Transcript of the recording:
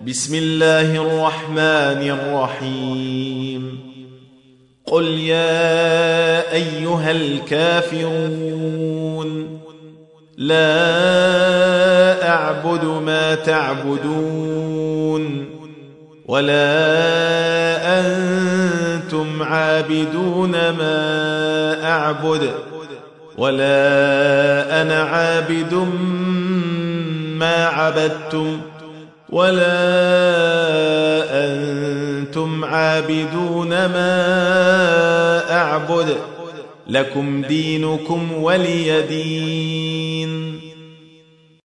بسم الله الرحمن الرحيم قل يا أيها الكافرون لا أعبد ما تعبدون ولا أنتم عابدون ما أعبد ولا أنا عابد ما عبدتم ولا أنتم عابدون ما أعبد لكم دينكم ولي دين.